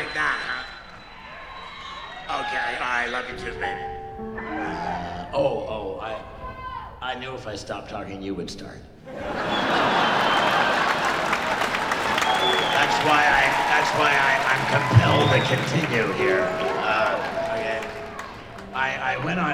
like that, huh? Okay, I love you too, baby. I knew if I stopped talking, you would start. That's why I'm compelled to continue here. Okay. I went on.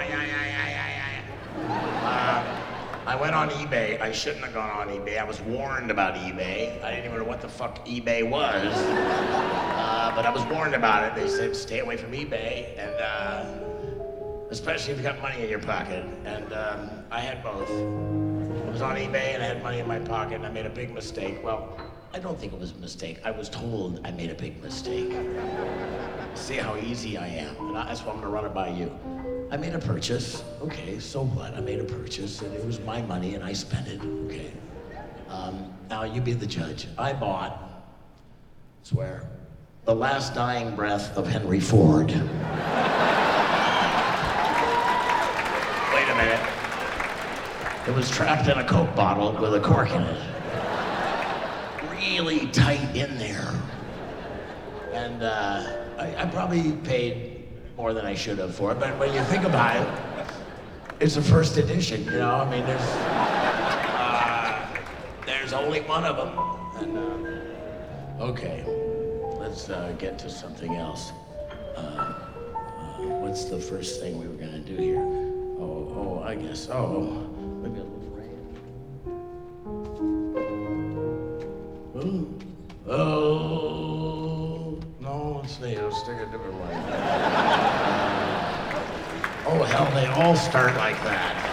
I went on eBay. I shouldn't have gone on eBay. I was warned about eBay. I didn't even know what the fuck eBay was. But I was warned about it. They said stay away from eBay, and especially if you've got money in your pocket. And I had both. I was on eBay and I had money in my pocket, and I made a big mistake. Well, I don't think it was a mistake. I was told I made a big mistake. See how easy I am, and that's why I'm gonna run it by you. I made a purchase. Okay, so what? I made a purchase, and it was my money, and I spent it. Okay. Now you be the judge. I bought, swear, the last dying breath of Henry Ford. Wait a minute. It was trapped in a Coke bottle with a cork in it. Really tight in there. And I probably paid more than I should have for it, but when you think about it, it's a first edition, you know? I mean, there's only one of them. And, okay, let's get to something else. What's the first thing we were gonna do here? I guess, maybe a little rain. No, let's see, let's take a different one. Oh, hell, they all start like that.